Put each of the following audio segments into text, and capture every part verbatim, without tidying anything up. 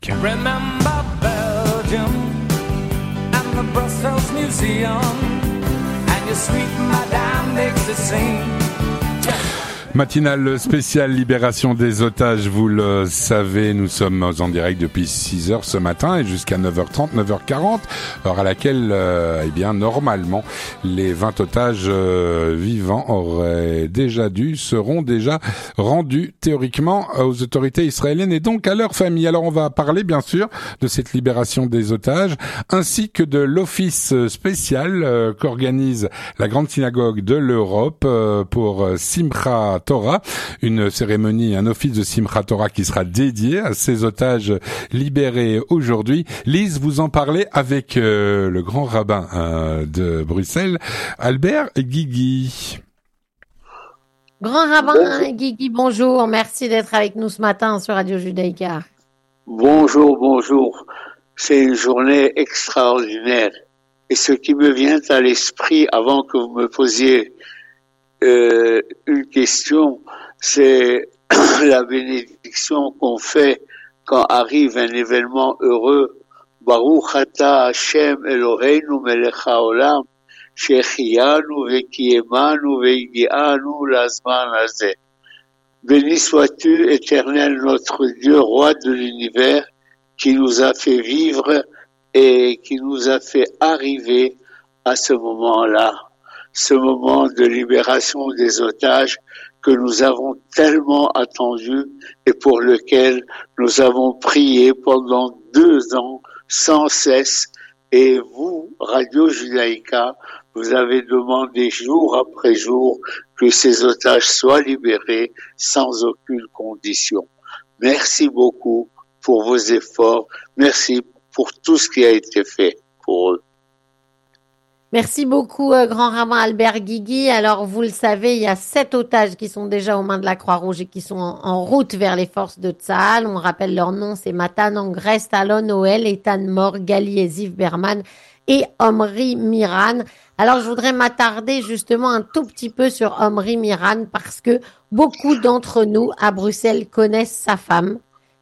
Remember Belgium and the Brussels Museum and your sweet madame makes it sing. Matinale spéciale libération des otages, vous le savez, nous sommes en direct depuis six heures ce matin et jusqu'à neuf heures trente, neuf heures quarante, heure à laquelle, euh, eh bien, normalement, les vingt otages euh, vivants auraient déjà dû, seront déjà rendus théoriquement aux autorités israéliennes et donc à leurs familles. Alors on va parler bien sûr de cette libération des otages ainsi que de l'office spécial euh, qu'organise la Grande Synagogue de l'Europe euh, pour Simchat Torah, une cérémonie, un office de Simchat Torah qui sera dédié à ces otages libérés aujourd'hui. Lise, vous en parlez avec euh, le grand rabbin euh, de Bruxelles, Albert Guigui. Grand rabbin Guigui, bonjour. Merci d'être avec nous ce matin sur Radio Judaïka. Bonjour, bonjour. C'est une journée extraordinaire. Et ce qui me vient à l'esprit avant que vous me posiez Euh, une question, c'est la bénédiction qu'on fait quand arrive un événement heureux. Baruch ata Hashem Eloheinu melech haolam, shehechiyanu vekiyemanu veigianu lazman hazeh. Béni sois-tu, Éternel, notre Dieu, roi de l'univers, qui nous a fait vivre et qui nous a fait arriver à ce moment-là. Ce moment de libération des otages que nous avons tellement attendu et pour lequel nous avons prié pendant deux ans sans cesse. Et vous, Radio Judaïka, vous avez demandé jour après jour que ces otages soient libérés sans aucune condition. Merci beaucoup pour vos efforts. Merci pour tout ce qui a été fait pour eux. Merci beaucoup, euh, grand rabbin Albert Guigui. Alors, vous le savez, il y a sept otages qui sont déjà aux mains de la Croix-Rouge et qui sont en, en route vers les forces de Tsahal. On rappelle leurs noms, c'est Matan Angrest, Alon Noël, Ethan Mor, Gali et Ziv Berman et Omri Miran. Alors, je voudrais m'attarder justement un tout petit peu sur Omri Miran parce que beaucoup d'entre nous à Bruxelles connaissent sa femme,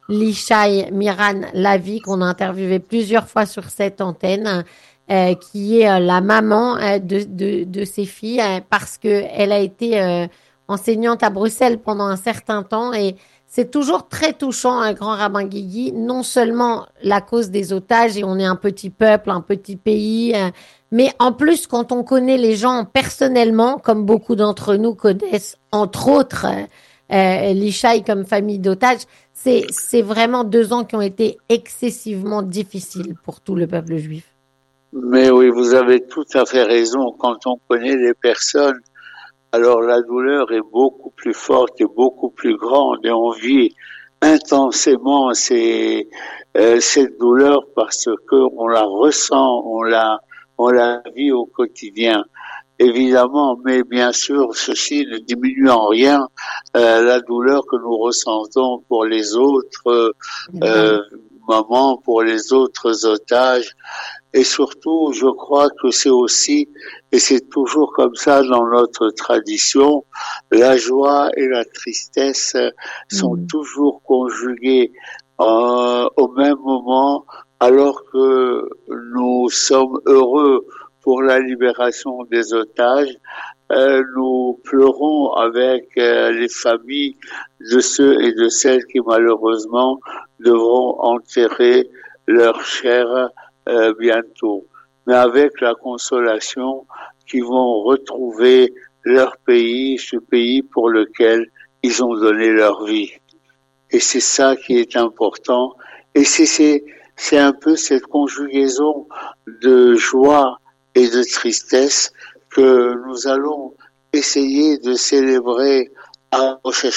Lishai Miran Lavi, qu'on a interviewé plusieurs fois sur cette antenne. Euh, qui est euh, la maman euh, de, de, de ses filles euh, parce que elle a été euh, enseignante à Bruxelles pendant un certain temps et c'est toujours très touchant, un grand rabbin Guigui, non seulement la cause des otages et on est un petit peuple, un petit pays, euh, mais en plus quand on connaît les gens personnellement, comme beaucoup d'entre nous connaissent, entre autres euh, euh, l'Ishaï comme famille d'otages, c'est, c'est vraiment deux ans qui ont été excessivement difficiles pour tout le peuple juif. Mais oui, vous avez tout à fait raison. Quand on connaît les personnes, alors la douleur est beaucoup plus forte et beaucoup plus grande et on vit intensément ces, euh, cette douleur parce que on la ressent, on la, on la vit au quotidien. Évidemment, mais bien sûr, ceci ne diminue en rien euh, la douleur que nous ressentons pour les autres euh, mamans, pour les autres otages. Et surtout, je crois que c'est aussi, et c'est toujours comme ça dans notre tradition, la joie et la tristesse sont mmh. toujours conjuguées euh, au même moment, alors que nous sommes heureux pour la libération des otages. Euh, nous pleurons avec euh, les familles de ceux et de celles qui malheureusement devront enterrer leurs chers Euh, bientôt, mais avec la consolation qu'ils vont retrouver leur pays, ce pays pour lequel ils ont donné leur vie. Et c'est ça qui est important. Et c'est, c'est, c'est un peu cette conjugaison de joie et de tristesse que nous allons essayer de célébrer à,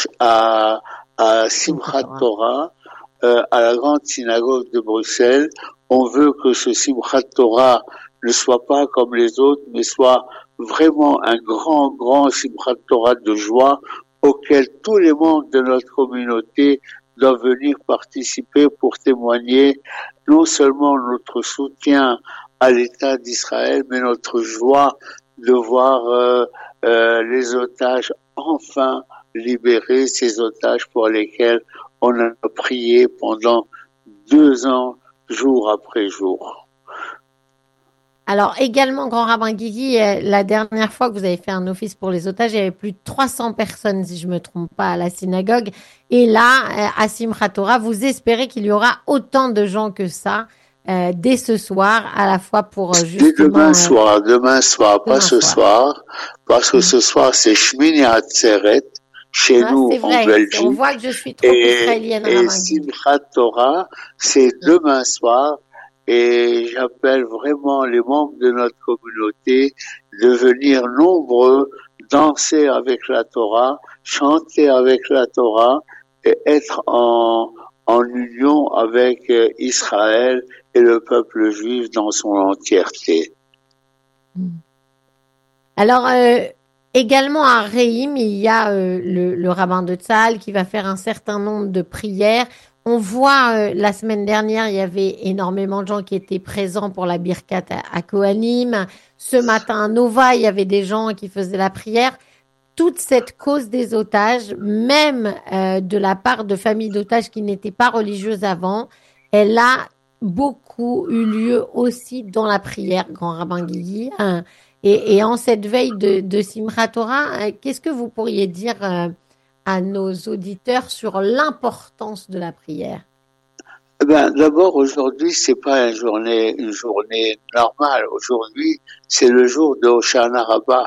à, à Simchat Torah, euh, à la Grande Synagogue de Bruxelles. On veut que ce Simchat Torah ne soit pas comme les autres, mais soit vraiment un grand, grand Simchat Torah de joie auquel tous les membres de notre communauté doivent venir participer pour témoigner non seulement notre soutien à l'État d'Israël, mais notre joie de voir euh, euh, les otages enfin libérés, ces otages pour lesquels on a prié pendant deux ans, jour après jour. Alors également, grand rabbin Guigui, euh, la dernière fois que vous avez fait un office pour les otages, il y avait plus de trois cents personnes, si je me trompe pas, à la synagogue. Et là, euh, à Simchat Torah, vous espérez qu'il y aura autant de gens que ça euh, dès ce soir, à la fois pour euh, justement... Dès demain euh, soir, demain soir, demain pas ce soir. soir, parce que ce soir c'est Shmini Atzeret, chez Ah, nous c'est en vrai, c'est- on Belgique. voit que je suis trop Et, israélienne, et rabbin Guigui. Simchat Torah, c'est demain soir. Et j'appelle vraiment les membres de notre communauté de venir nombreux danser avec la Torah, chanter avec la Torah et être en, en union avec euh, Israël et le peuple juif dans son entièreté. Alors, euh, également à Reim, il y a euh, le, le rabbin de Tzahal qui va faire un certain nombre de prières. On voit, euh, la semaine dernière, il y avait énormément de gens qui étaient présents pour la Birkat à, à Kohanim. Ce matin, à Nova, il y avait des gens qui faisaient la prière. Toute cette cause des otages, même euh, de la part de familles d'otages qui n'étaient pas religieuses avant, elle a beaucoup eu lieu aussi dans la prière, grand rabbin Guigui. Hein. Et, et en cette veille de, de Simchat Torah, euh, qu'est-ce que vous pourriez dire euh, à nos auditeurs sur l'importance de la prière? Eh ben, d'abord, aujourd'hui, c'est pas une journée, une journée normale. Aujourd'hui, c'est le jour de Hoshana Rabbah.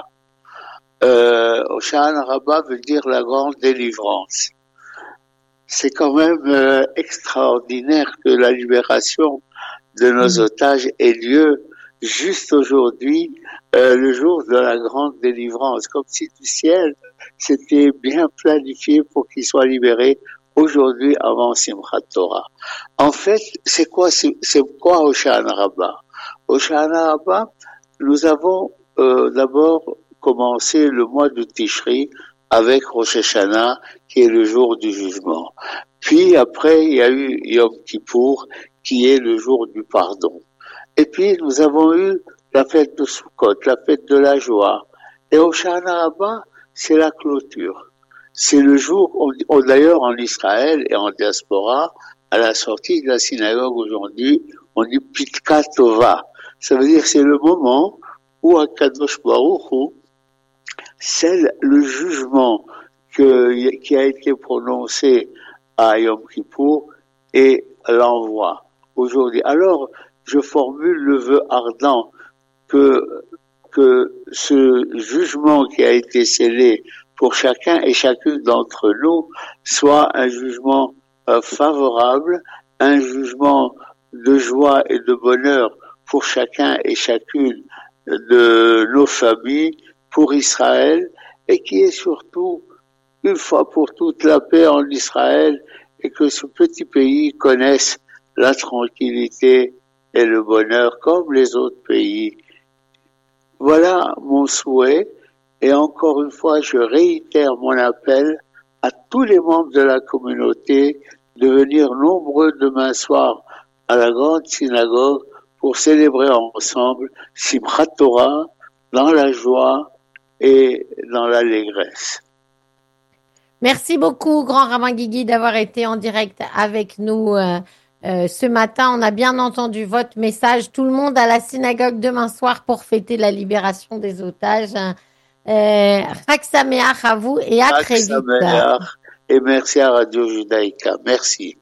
Euh, Hoshana Rabbah veut dire la grande délivrance. C'est quand même euh, extraordinaire que la libération de nos Mmh. otages ait lieu juste aujourd'hui, euh, le jour de la grande délivrance, comme si du ciel c'était bien planifié pour qu'ils soient libérés aujourd'hui avant Simchat Torah. En fait, c'est quoi, c'est, c'est quoi Hoshana Rabbah? Hoshana Rabbah, nous avons euh, d'abord commencé le mois de Tishri avec Rosh Hashanah, qui est le jour du jugement. Puis après, il y a eu Yom Kippour, qui est le jour du pardon. Et puis, nous avons eu la fête de Sukkot, la fête de la joie. Et Hoshana Rabbah, c'est la clôture. C'est le jour, on, on, d'ailleurs en Israël et en diaspora, à la sortie de la synagogue aujourd'hui, on dit Pitka Tova. Ça veut dire c'est le moment où Akadosh Baruch Hu scelle le jugement que, qui a été prononcé à Yom Kippour et l'envoie aujourd'hui. Alors, je formule le vœu ardent que, que ce jugement qui a été scellé pour chacun et chacune d'entre nous soit un jugement euh, favorable, un jugement de joie et de bonheur pour chacun et chacune de nos familles, pour Israël, et qui est surtout, une fois pour toutes, la paix en Israël, et que ce petit pays connaisse la tranquillité et le bonheur comme les autres pays. Voilà mon souhait, et encore une fois, je réitère mon appel à tous les membres de la communauté de venir nombreux demain soir à la grande synagogue pour célébrer ensemble Simchat Torah dans la joie et dans l'allégresse. Merci beaucoup, grand rabbin Guigui, d'avoir été en direct avec nous euh, euh, ce matin. On a bien entendu votre message. Tout le monde à la synagogue demain soir pour fêter la libération des otages. Euh, Chag Sameach à vous et à Chag très vite. Sameach et merci à Radio Judaïka. Merci.